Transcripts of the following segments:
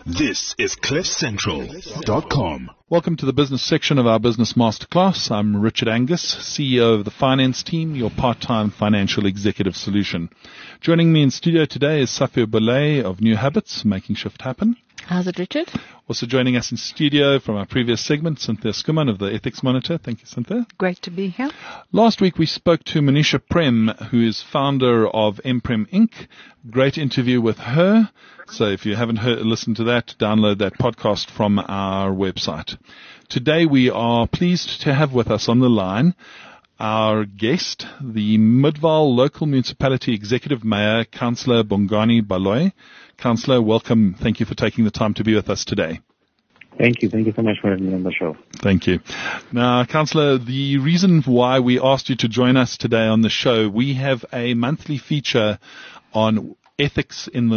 This is CliffCentral.com. Welcome to the business section of our Business Masterclass. I'm Richard Angus, CEO of the finance team, your part-time financial executive solution. Joining me in studio today is Safia Boulay of New Habits, Making Shift Happen. How's it, Richard? Also joining us in studio from our previous segment, Cynthia Skuman of the Ethics Monitor. Thank you, Cynthia. Great to be here. Last week we spoke to Manisha Prem, who is founder of Mprem Inc. Great interview with her. So if you haven't listened to that, download that podcast from our website. Today we are pleased to have with us on the line our guest, the Midvaal Local Municipality Executive Mayor, Councillor Bongani Baloyi. Councillor, welcome. Thank you for taking the time to be with us today. Thank you. Thank you so much for having me on the show. Thank you. Now, Councillor, the reason why we asked you to join us today on the show, we have a monthly feature on ethics in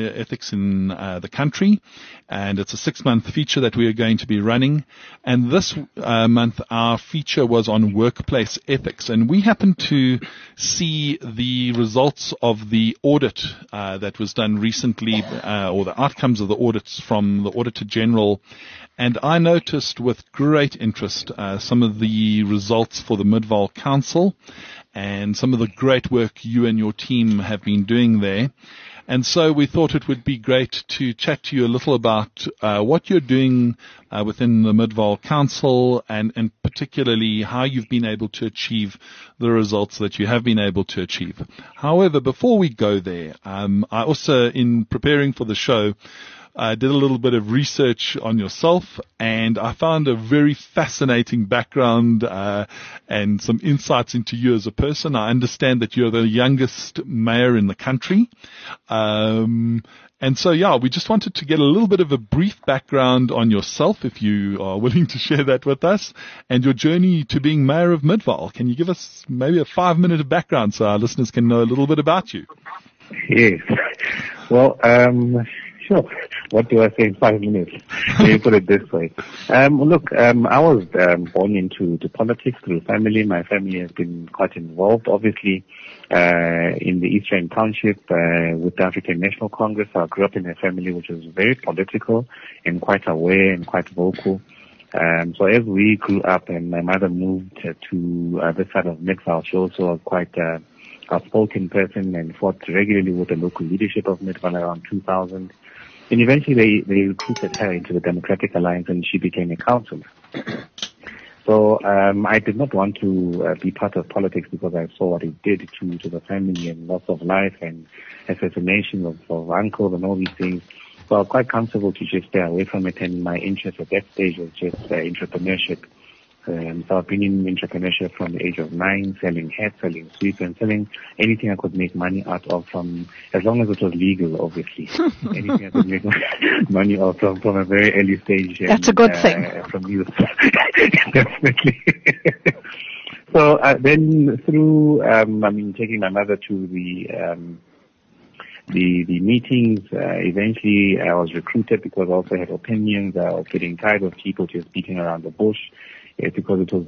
the country, and it's a 6-month feature that we are going to be running. And this month, our feature was on workplace ethics, and we happened to see the results of the audit that was done recently, or the outcomes of the audits from the Auditor General. And I noticed with great interest some of the results for the Midvaal Council and some of the great work you and your team have been doing there. And so we thought it would be great to chat to you a little about what you're doing within the Midvaal Council and particularly how you've been able to achieve the results that you have been able to achieve. However, before we go there, I also, in preparing for the show, I did a little bit of research on yourself, and I found a very fascinating background and some insights into you as a person. I understand that you're the youngest mayor in the country. And so, we just wanted to get a little bit of a brief background on yourself, if you are willing to share that with us, and your journey to being mayor of Midvaal. Can you give us maybe a 5-minute background so our listeners can know a little bit about you? Yes. Well, sure. What do I say in 5 minutes? Let me put it this way. I was born into politics through family. My family has been quite involved, obviously, in the Eastern Township with the African National Congress. I grew up in a family which was very political and quite aware and quite vocal. So as we grew up and my mother moved to this side of Midvaal, she also was quite a outspoken person and fought regularly with the local leadership of Midvaal around 2000. And eventually they recruited her into the Democratic Alliance and she became a councillor. So I did not want to be part of politics because I saw what it did to the family and loss of life and assassination of uncles and all these things. So I was quite comfortable to just stay away from it, and my interest at that stage was just entrepreneurship. So I've been in entrepreneurship from the age of 9, selling hats, selling sweets, and selling anything I could make money out of, as long as it was legal, obviously. Anything I could make money out of from a very early stage. That's a good thing. From youth. Definitely. So then through, taking my mother to the meetings, eventually I was recruited because I also had opinions. I was getting tired of people just beating around the bush. Because it was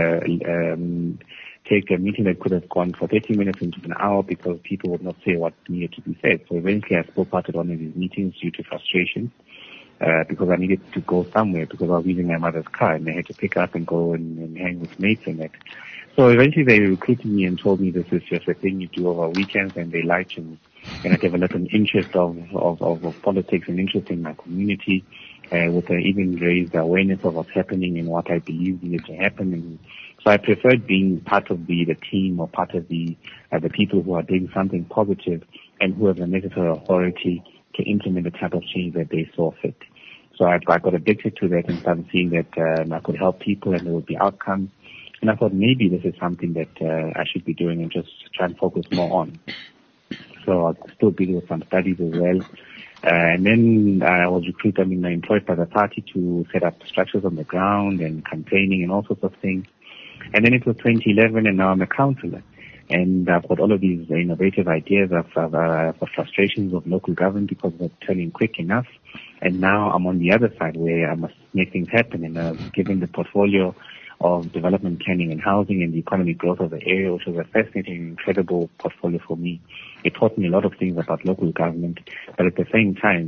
take a meeting that could have gone for 30 minutes into an hour because people would not say what needed to be said. So eventually I spoke out at one of these meetings due to frustration because I needed to go somewhere because I was using my mother's car and I had to pick up and go and hang with mates and that. So eventually they recruited me and told me this is just a thing you do over weekends, and they liked me. And I developed an interest of politics and interest in my community. With even raised awareness of what's happening and what I believe needed to happen. And so I preferred being part of the team or part of the people who are doing something positive and who have the necessary authority to implement the type of change that they saw fit. So I got addicted to that and started seeing that I could help people and there would be outcomes. And I thought maybe this is something that I should be doing and just try and focus more on. So I'll still be doing some studies as well. And then I was employed by the party to set up structures on the ground and campaigning and all sorts of things. And then it was 2011 and now I'm a councillor. And I've got all of these innovative ideas of frustrations of local government because they're turning quick enough. And now I'm on the other side where I must make things happen. And given the portfolio of development planning and housing and the economic growth of the area, which was a fascinating, incredible portfolio for me. It taught me a lot of things about local government, but at the same time,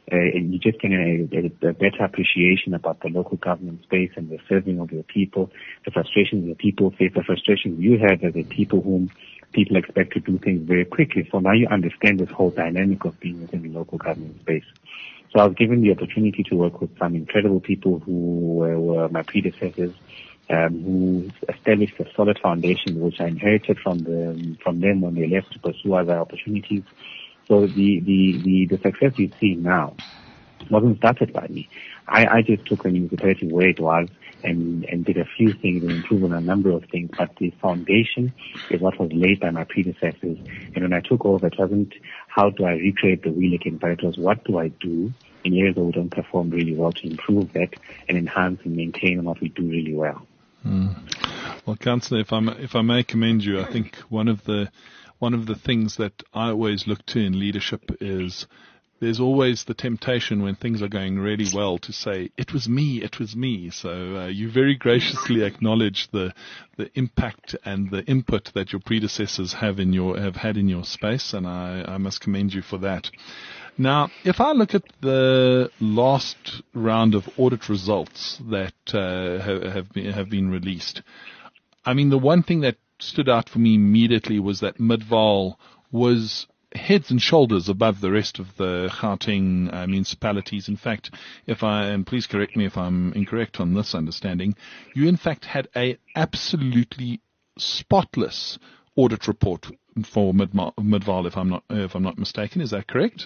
and you just get a better appreciation about the local government space and the serving of your people, the frustrations your people face, the frustrations you have as a people whom people expect to do things very quickly. So now you understand this whole dynamic of being within the local government space. So I was given the opportunity to work with some incredible people who were my predecessors, who established a solid foundation which I inherited from them when they left to pursue other opportunities. So the success you see now wasn't started by me. I just took the municipality where it was and did a few things and improved on a number of things, but the foundation is what was laid by my predecessors. And when I took over, it wasn't how do I recreate the wheel again, but it was what do I do in areas where we don't perform really well to improve that and enhance and maintain on what we do really well. Well, Councillor, if I may commend you, I think one of the things that I always look to in leadership is there's always the temptation when things are going really well to say, it was me. So you very graciously acknowledge the impact and the input that your predecessors have had in your space, and I must commend you for that. Now, if I look at the last round of audit results that have been released, I mean, the one thing that stood out for me immediately was that Midvaal was heads and shoulders above the rest of the Gauteng municipalities. In fact, and please correct me if I'm incorrect on this understanding, you in fact had a absolutely spotless audit report for Midvaal, if I'm not mistaken. Is that correct?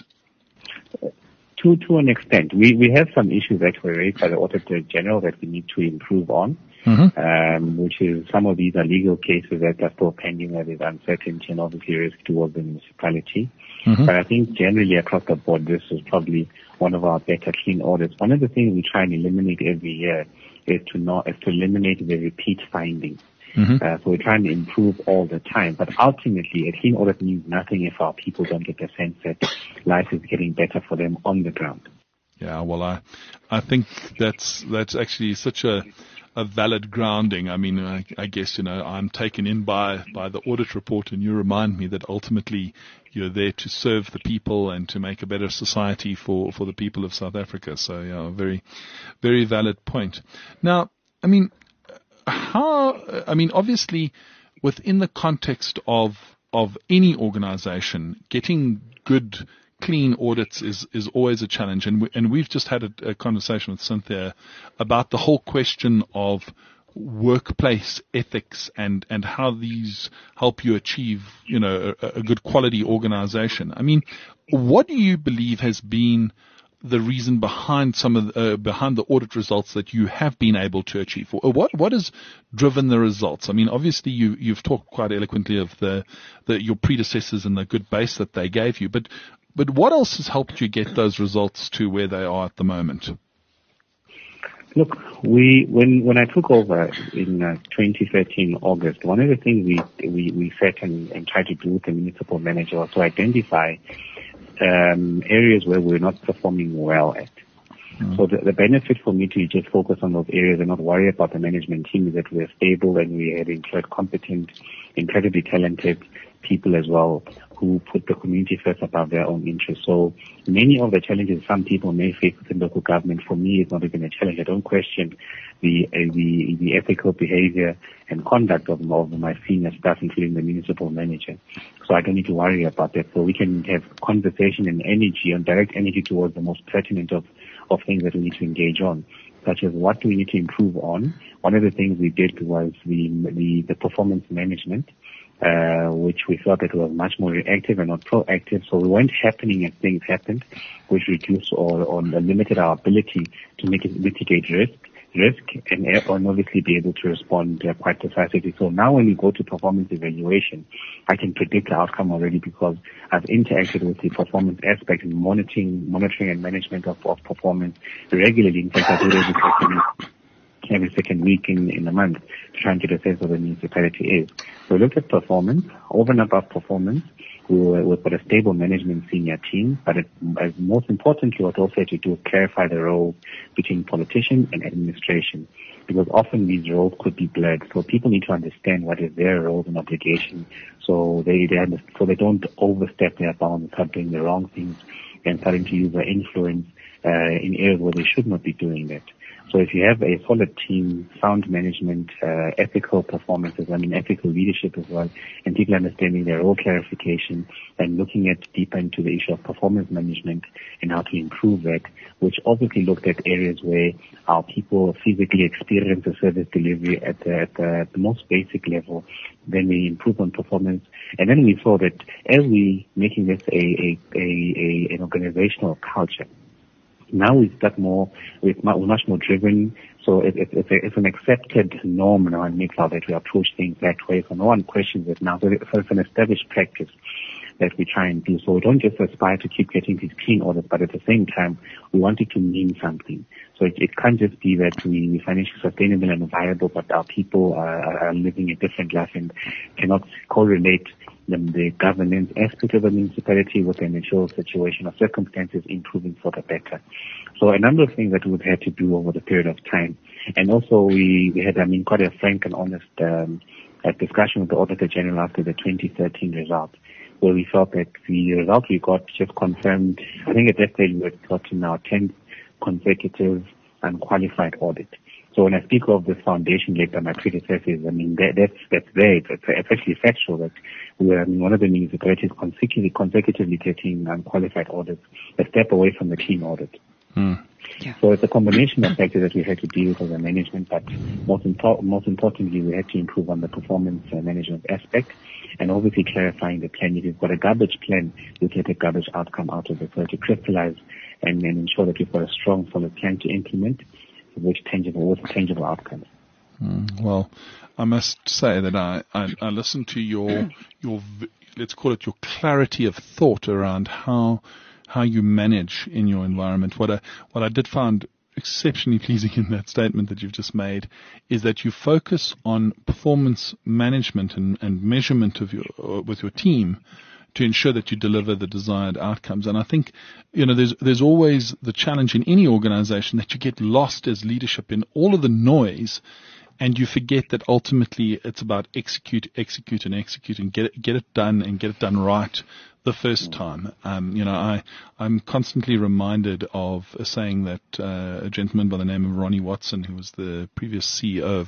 To an extent, we have some issues that were raised by the Auditor General that we need to improve on. Which is some of these are legal cases that are still pending, where there's uncertainty and obviously risk towards the municipality. But I think generally across the board, this is probably one of our better clean audits. One of the things we try and eliminate every year is to eliminate the repeat findings. So we're trying to improve all the time. But ultimately, a clean audit means nothing if our people don't get the sense that life is getting better for them on the ground. Yeah, well, I think that's actually such a valid grounding. I mean, I guess, I'm taken in by the audit report, and you remind me that ultimately you're there to serve the people and to make a better society for the people of South Africa. So, yeah, very, very valid point. Now, obviously within the context of any organization, getting good clean audits is always a challenge, and we've just had a conversation with Cynthia about the whole question of workplace ethics and how these help you achieve a good quality organization. I mean, what do you believe has been the reason behind behind the audit results that you have been able to achieve? What has driven the results? I mean, obviously you've talked quite eloquently of your predecessors and the good base that they gave you, but what else has helped you get those results to where they are at the moment? Look, when I took over in 2013 August, one of the things we set and tried to do with the municipal manager was to identify areas where we're not performing well at. So the benefit for me to just focus on those areas and not worry about the management team is that we're stable and we have employed competent, incredibly talented people as well who put the community first above their own interests. So many of the challenges some people may face within local government, for me, it's not even a challenge. I don't question the ethical behavior and conduct of my senior staff, including the municipal manager. So I don't need to worry about that. So we can have conversation and energy and direct energy towards the most pertinent of things that we need to engage on, such as what do we need to improve on. One of the things we did was the performance management, which we felt that was much more reactive and not proactive. So we weren't happening as things happened, which reduced or limited our ability to mitigate risk and obviously be able to respond quite decisively. So now when we go to performance evaluation, I can predict the outcome already because I've interacted with the performance aspect and monitoring and management of performance regularly. In fact, I do it every second week in a month to try and get a sense of where the municipality is. So we looked at performance. Over and above performance, we've got a stable management senior team, but as most importantly, what also had to do is clarify the role between politician and administration, because often these roles could be blurred. So people need to understand what is their roles and obligation, so they don't overstep their bounds and start doing the wrong things and starting to use their influence in areas where they should not be doing that. So if you have a solid team, sound management, ethical performances, ethical leadership as well, and people understanding their role clarification and looking at deeper into the issue of performance management and how to improve that, which obviously looked at areas where our people physically experience the service delivery at the most basic level, then we improve on performance. And then we saw that as we making this an organizational culture, now we start we're much more driven. So it's an accepted norm now in MICLA that we approach things that way. So no one questions it now. So it's an established practice that we try and do. So we don't just aspire to keep getting these clean audits, but at the same time, we want it to mean something. So it can't just be that we're financially sustainable and viable, but our people are living a different life and cannot correlate the governance aspect of the municipality with an actual situation or circumstances improving for the better. So a number of things that we've had to do over the period of time. And also we had, quite a frank and honest discussion with the Auditor General after the 2013 result, where we felt that the result we got just confirmed, I think at that stage we had gotten our 10th consecutive unqualified audit. So when I speak of the foundation laid by my predecessors, that's there. It's actually factual that we are one of the municipalities consecutively getting unqualified audits, a step away from the clean audit. Yeah. So it's a combination of factors that we had to deal with as a management, but most importantly, we had to improve on the performance management aspect and obviously clarifying the plan. If you've got a garbage plan, you get a garbage outcome out of it. So to crystallize and ensure that we've got a strong, solid plan to implement, with tangible outcomes. Well, I must say that I listened to your let's call it your clarity of thought around how you manage in your environment. What I did find exceptionally pleasing in that statement that you've just made is that you focus on performance management and measurement of with your team to ensure that you deliver the desired outcomes. And I think, there's always the challenge in any organization that you get lost as leadership in all of the noise and you forget that ultimately it's about execute and get it done and get it done right the first time. I'm constantly reminded of a saying that a gentleman by the name of Ronnie Watson, who was the previous CEO of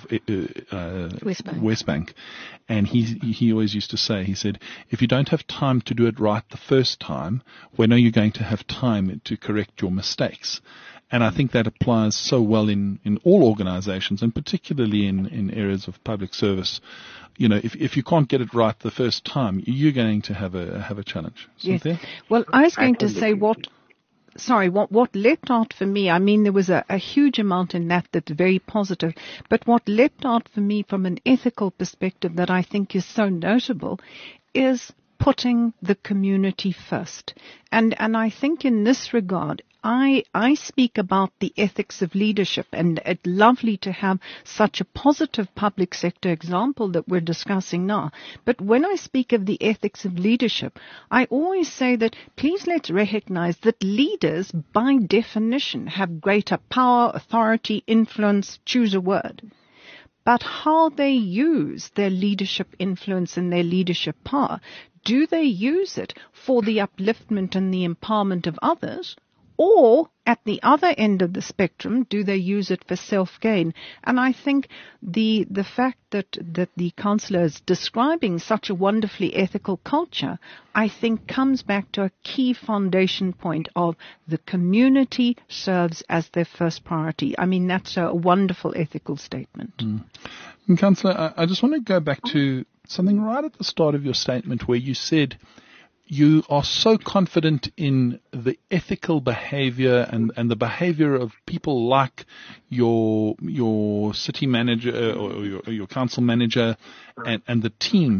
Westbank, and he always used to say, he said, if you don't have time to do it right the first time, when are you going to have time to correct your mistakes? And I think that applies so well in all organizations, and particularly in areas of public service. If you can't get it right the first time, you're going to have a challenge. Yes. Cynthia? Well, I was going to say what leapt out for me, there was a huge amount in that's very positive, but what leapt out for me from an ethical perspective that I think is so notable is putting the community first. And I think in this regard, I speak about the ethics of leadership, and it's lovely to have such a positive public sector example that we're discussing now. But when I speak of the ethics of leadership, I always say that please let's recognize that leaders, by definition, have greater power, authority, influence, choose a word. But how they use their leadership influence and their leadership power, do they use it for the upliftment and the empowerment of others? Or, at the other end of the spectrum, do they use it for self-gain? And I think the fact that the councillor is describing such a wonderfully ethical culture, I think comes back to a key foundation point of the community serves as their first priority. That's a wonderful ethical statement. And Councillor, I just want to go back to something right at the start of your statement where you said you are so confident in the ethical behavior and the behavior of people like your city manager or your council manager and the team.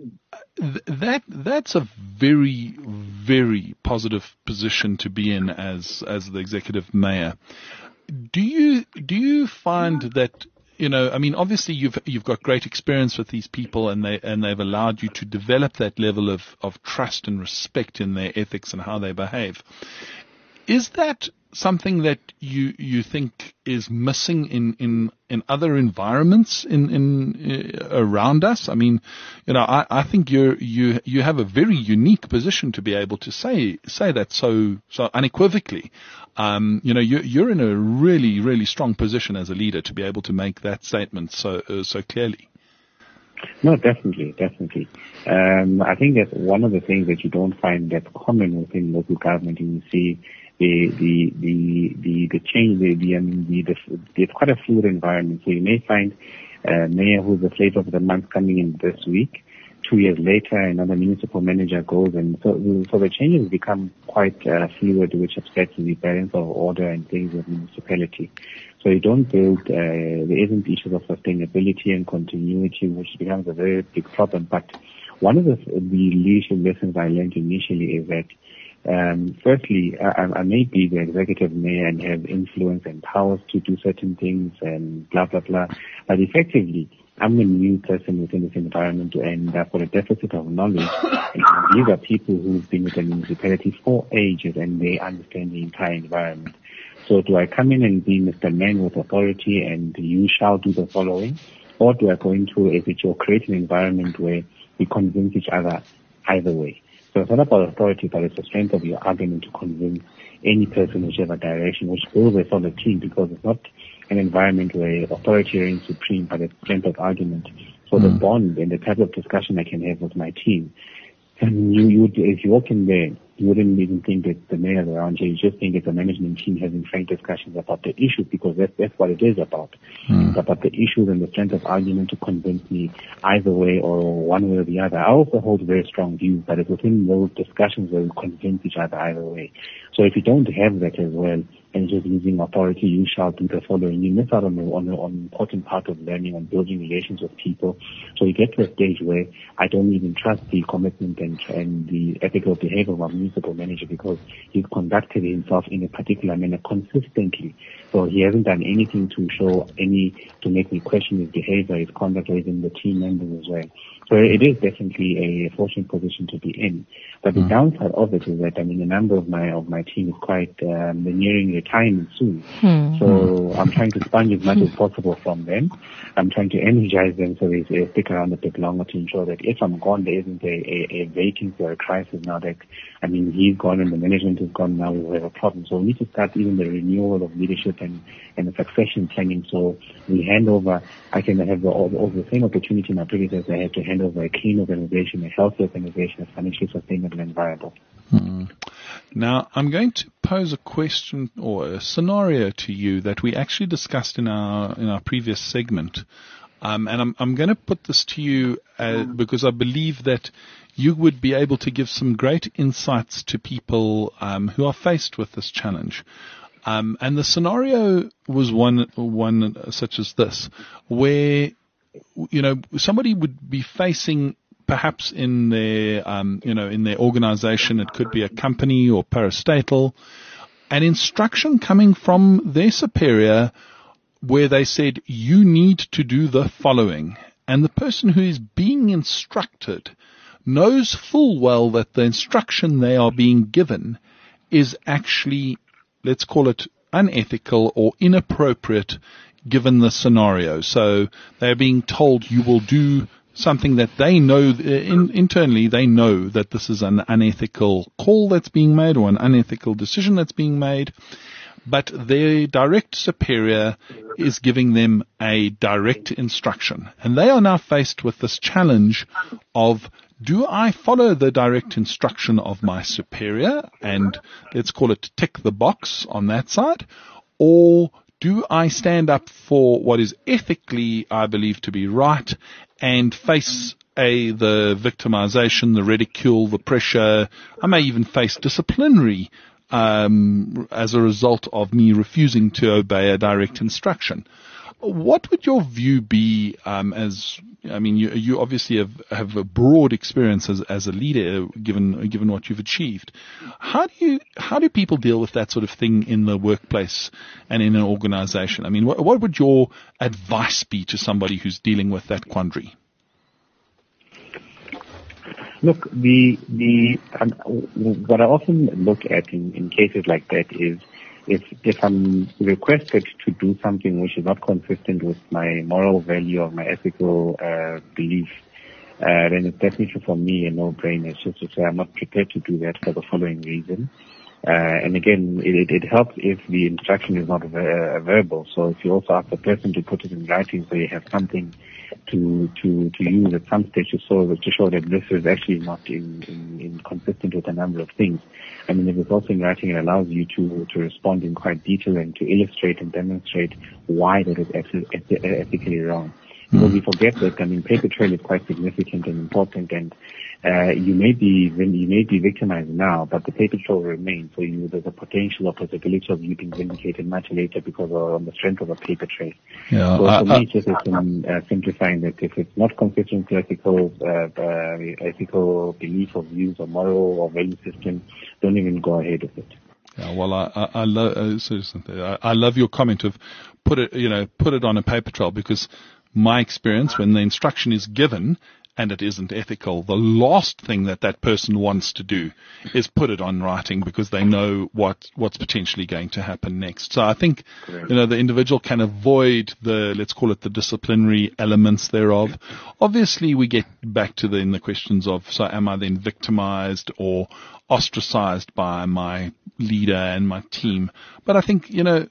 That's a very, very positive position to be in as the executive mayor. Do you find that, obviously you've got great experience with these people and they've allowed you to develop that level of trust and respect in their ethics and how they behave. Is that something that you think is missing in other environments around us? I mean, I think you have a very unique position to be able to say that so unequivocally. You're in a really, really strong position as a leader to be able to make that statement so clearly. No, definitely. I think that one of the things that you don't find that's common within local government, and you see the change, it's quite a fluid environment. So you may find a mayor who's the flavor of the month coming in this week. 2 years later, another municipal manager goes, and so the changes become quite fluid, which upsets the balance of order and things of municipality. So you don't build, there isn't issues of sustainability and continuity, which becomes a very big problem. But one of the leadership lessons I learned initially is that, firstly, I may be the executive mayor and have influence and powers to do certain things and blah, blah, blah. But effectively, I'm a new person within this environment, and I've got a deficit of knowledge. And these are people who've been with the municipality for ages, and they understand the entire environment. So do I come in and be Mr. Man with authority and you shall do the following? Or do I go into a create an environment where we convince each other either way? So it's not about authority, but it's the strength of your argument to convince any person whichever direction, which builds a solid team, because it's not an environment where authority reigns supreme, but it's strength of argument. So the bond and the type of discussion I can have with my team. And if you walk in there, you wouldn't even think that the mayor's around here. You just think that the management team having frank discussions about the issue, because that's what it is about. It's about the issues and the strength of argument to convince me either way or one way or the other. I also hold very strong views, but it's within those discussions where we convince each other either way. So if you don't have that as well, and just using authority, you shall do the following, you miss out on an important part of learning and building relations with people. So you get to a stage where I don't even trust the commitment and the ethical behavior of a municipal manager, because he's conducted himself in a particular manner consistently. So he hasn't done anything to make me question his behavior, his conduct, or even the team members as well. So it is definitely a fortunate position to be in. But the downside of it is that, a number of my team is quite nearing retirement soon. So I'm trying to sponge as much as possible from them. I'm trying to energize them so they stick around a bit longer, to ensure that if I'm gone, there isn't a vacancy or a crisis now that, he's gone and the management is gone, now we have a problem. So we need to start even the renewal of leadership and the succession planning. So we hand over, I can have the same opportunity my predecessors I had to hand over a clean organization, a healthy organization, a financially sustainable and viable. Now, I'm going to pose a question or a scenario to you that we actually discussed in our previous segment. And I'm going to put this to you because I believe that you would be able to give some great insights to people who are faced with this challenge. And the scenario was one such as this, where somebody would be facing, perhaps in their organization, it could be a company or parastatal, an instruction coming from their superior where they said, you need to do the following. And the person who is being instructed knows full well that the instruction they are being given is actually, let's call it, unethical or inappropriate given the scenario. So they're being told you will do something that they know, internally they know that this is an unethical call that's being made or an unethical decision that's being made, but their direct superior is giving them a direct instruction. And they are now faced with this challenge of, do I follow the direct instruction of my superior and let's call it tick the box on that side, or do I stand up for what is ethically, I believe, to be right and face the victimization, the ridicule, the pressure? I may even face disciplinary as a result of me refusing to obey a direct instruction. What would your view be you obviously have a broad experience as a leader, given what you've achieved. How do people deal with that sort of thing in the workplace and in an organization? What would your advice be to somebody who's dealing with that quandary? Look, what I often look at in cases like that is if I'm requested to do something which is not consistent with my moral value or my ethical belief, then it's definitely for me a no-brainer. It's just to say I'm not prepared to do that for the following reason. And again, it helps if the instruction is not verbal. So if you also ask the person to put it in writing, so you have something to use at some stage to show that this is actually not in consistent with a number of things. I mean, if it's also in writing, it allows you to respond in quite detail and to illustrate and demonstrate why that is ethically wrong. Because we forget that, I mean, paper trail is quite significant and important, and you may be victimized now, but the paper trail remains. So there's a potential or possibility of you being vindicated much later because on the strength of a paper trail. Yeah, so for me, it's just simplifying that if it's not consistent with ethical belief or views or moral or value system, don't even go ahead with it. Yeah, well, I love your comment of put it on a paper trail, because my experience, when the instruction is given and it isn't ethical, the last thing that person wants to do is put it on writing, because they know what's potentially going to happen next. So I think, the individual can avoid let's call it the disciplinary elements thereof. Obviously, we get back to the questions of, so am I then victimized or ostracized by my leader and my team? But I think, and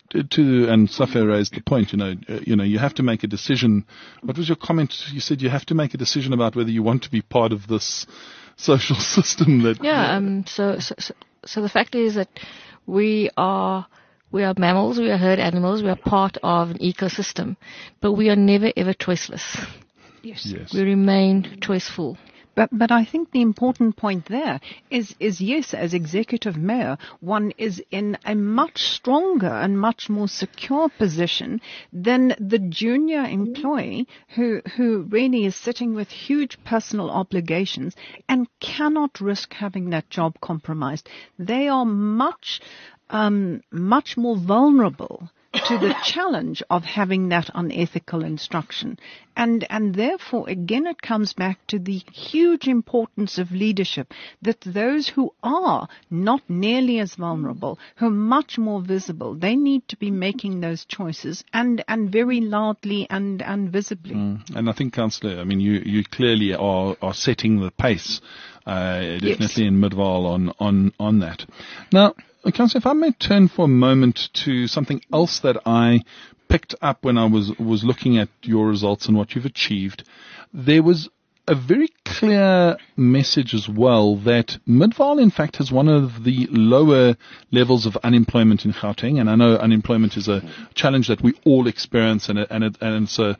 Safia raised the point, you have to make a decision. What was your comment? You said you have to make a decision about whether you want to be part of this social system that... Yeah, so the fact is that we are mammals, we are herd animals, we are part of an ecosystem, but we are never ever choiceless. Yes. We remain choiceful. But I think the important point there is yes, as executive mayor, one is in a much stronger and much more secure position than the junior employee who really is sitting with huge personal obligations and cannot risk having that job compromised. They are much more vulnerable to the challenge of having that unethical instruction. And therefore, again, it comes back to the huge importance of leadership, that those who are not nearly as vulnerable, who are much more visible, they need to be making those choices and very loudly and visibly. And I think, Councillor, I mean, you clearly are setting the pace, definitely in Midvaal on that. Now, Councillor, if I may turn for a moment to something else that I picked up when I was looking at your results and what you've achieved. There was a very clear message as well that Midvaal, in fact, has one of the lower levels of unemployment in Gauteng, and I know unemployment is a challenge that we all experience, and it's a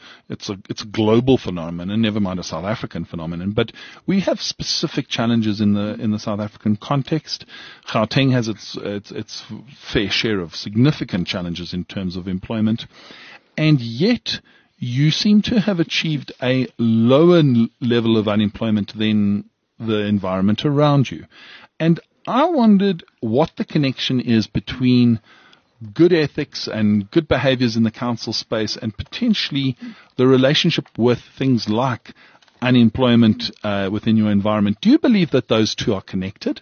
global phenomenon, and never mind a South African phenomenon. But we have specific challenges in the South African context. Gauteng has its fair share of significant challenges in terms of employment, and yet you seem to have achieved a lower level of unemployment than the environment around you. And I wondered what the connection is between good ethics and good behaviors in the council space and potentially the relationship with things like unemployment within your environment. Do you believe that those two are connected?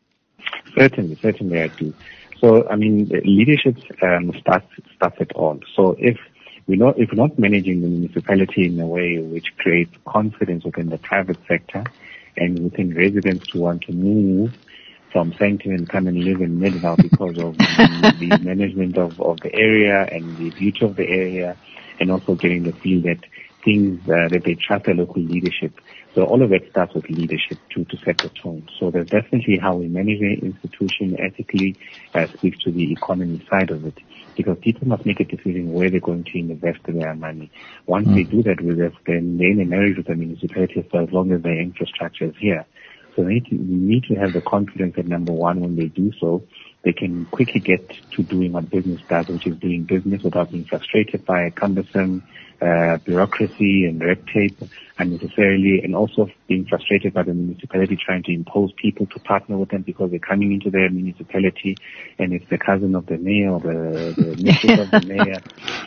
Certainly I do. So, I mean, leadership starts it all. So if we're not managing the municipality in a way which creates confidence within the private sector and within residents to want to move from Sancton and come and live in Midvaal because of the management of the area and the beauty of the area, and also getting the feel that things that they trust the local leadership. So all of that starts with leadership to set the tone. So there's definitely how we manage the institution ethically speaks to the economy side of it, because people must make a decision where they're going to invest their money. Once they do that with us, then they're in a marriage with the municipality for as long as their infrastructure is here. So we need to have the confidence that, number one, when they do so, they can quickly get to doing what business does, which is doing business without being frustrated by cumbersome bureaucracy and red tape unnecessarily, and also being frustrated by the municipality trying to impose people to partner with them because they're coming into their municipality and it's the cousin of the mayor or the mistress of the mayor.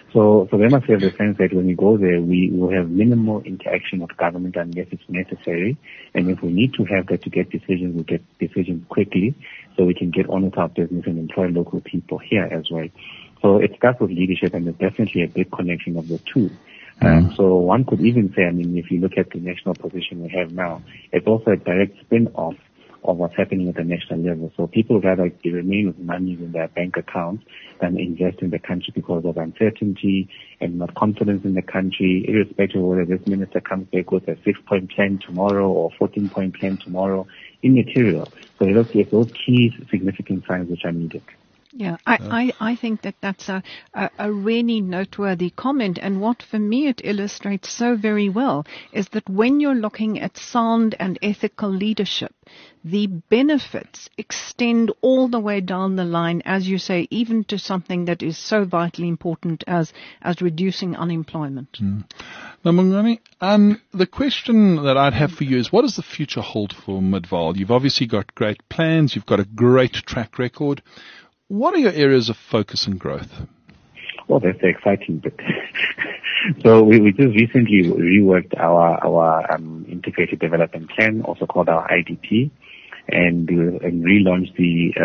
So they must have the sense that when we go there, we will have minimal interaction with government unless it's necessary. And if we need to have that to get decisions, we'll get decisions quickly. so we can get on with our business and employ local people here as well. So it starts with leadership, and there's definitely a big connection of the two. So one could even say, I mean, if you look at the national position we have now, it's also a direct spin-off of what's happening at the national level. So people rather remain with money in their bank accounts than invest in the country because of uncertainty and not confidence in the country, irrespective of whether this minister comes back with a 6-point plan tomorrow or 14-point plan tomorrow, immaterial. So let's see those key significant signs which are needed. Yeah, I think that's a really noteworthy comment. And what for me it illustrates so very well is that when you're looking at sound and ethical leadership, the benefits extend all the way down the line, as you say, even to something that is so vitally important as reducing unemployment. Now, Bongani, the question that I'd have for you is, what does the future hold for Midvaal? You've obviously got great plans. You've got a great track record. What are your areas of focus and growth? Well, that's the exciting bit. So we just recently reworked our integrated development plan, also called our IDP, and relaunched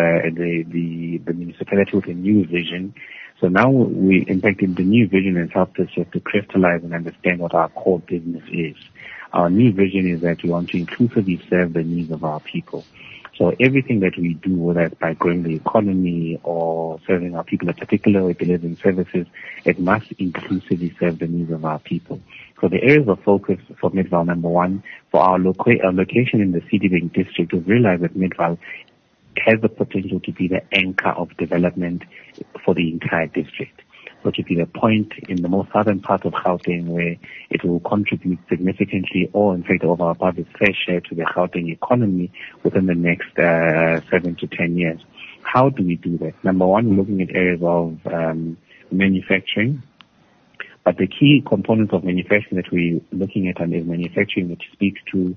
the municipality with a new vision. So now in fact, in the new vision has helped us just to crystallize and understand what our core business is. Our new vision is that we want to inclusively serve the needs of our people. So everything that we do, whether it's by growing the economy or serving our people in particular or delivering services, it must inclusively serve the needs of our people. So the areas of focus for Midvaal, number one, for our location in the Citibank district, we've realized that Midvaal has the potential to be the anchor of development for the entire district. So to be the point in the most southern part of Gauteng where it will contribute significantly or in fact over above its fair share to the Gauteng economy within the next 7 to 10 years. How do we do that? Number one, we're looking at areas of manufacturing. But the key component of manufacturing that we're looking at is manufacturing, which speaks to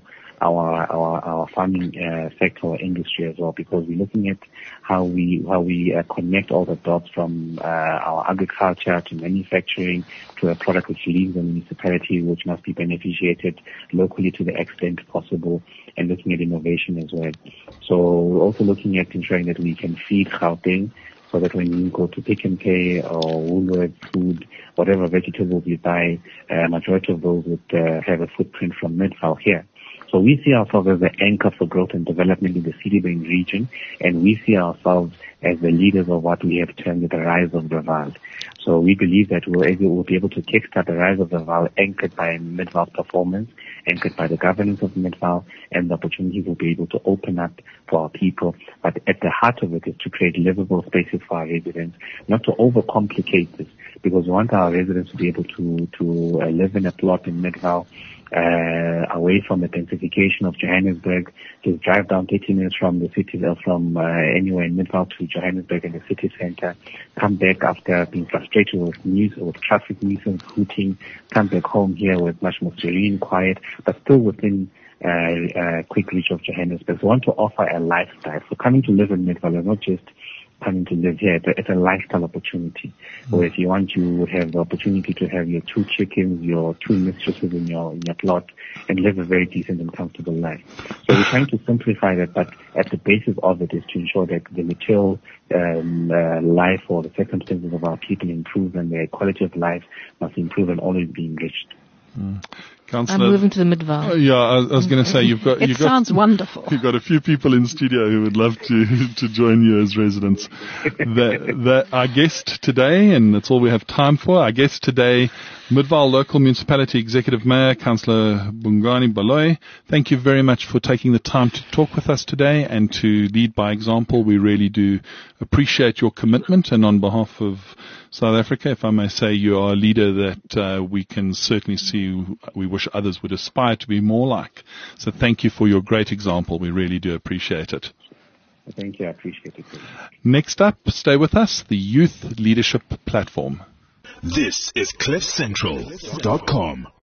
our farming sector or industry as well, because we're looking at how we connect all the dots from our agriculture to manufacturing to a product which leaves the municipality, which must be beneficiated locally to the extent possible, and looking at innovation as well. So we're also looking at ensuring that we can feed Gauteng, so that when you go to Pick n Pay or Woolworths Food, whatever vegetables you buy, majority of those would have a footprint from Midvaal here. So we see ourselves as the anchor for growth and development in the Citibank region, and we see ourselves as the leaders of what we have termed the rise of the Vaal. So we believe that we'll be able to kickstart the rise of the Vaal, anchored by Midvaal's performance, anchored by the governance of Midvaal, and the opportunities we'll be able to open up for our people. But at the heart of it is to create livable spaces for our residents, not to overcomplicate this, because we want our residents to be able to live in a plot in Midvaal, away from the densification of Johannesburg, to drive down 30 minutes from the city, from anywhere in Midvaal to Johannesburg in the city center, come back after being frustrated with traffic nuisance, hooting, come back home here with much more serene, quiet, but still within quick reach of Johannesburg. So we want to offer a lifestyle. So coming to live in Midvaal is not just coming to live here. It's a lifestyle opportunity. Where if you want, you would have the opportunity to have your 2 chickens, your 2 mistresses in your plot, and live a very decent and comfortable life. So we're trying to simplify that, but at the basis of it is to ensure that the material life or the circumstances of our people improve, and their quality of life must improve and always be enriched. Councillor, I'm moving to the Midvaal. Yeah, I was going to say It sounds wonderful. You've got a few people in studio who would love to join you as residents. Our guest today, and that's all we have time for, our guest today, Midvaal Local Municipality Executive Mayor, Councillor Bongani Baloyi. Thank you very much for taking the time to talk with us today and to lead by example. We really do appreciate your commitment, and on behalf of South Africa, if I may say, you are a leader that we can certainly see we wish others would aspire to be more like. So thank you for your great example. We really do appreciate it. Thank you. I appreciate it. Next up, stay with us, the Youth Leadership Platform. This is CliffCentral.com.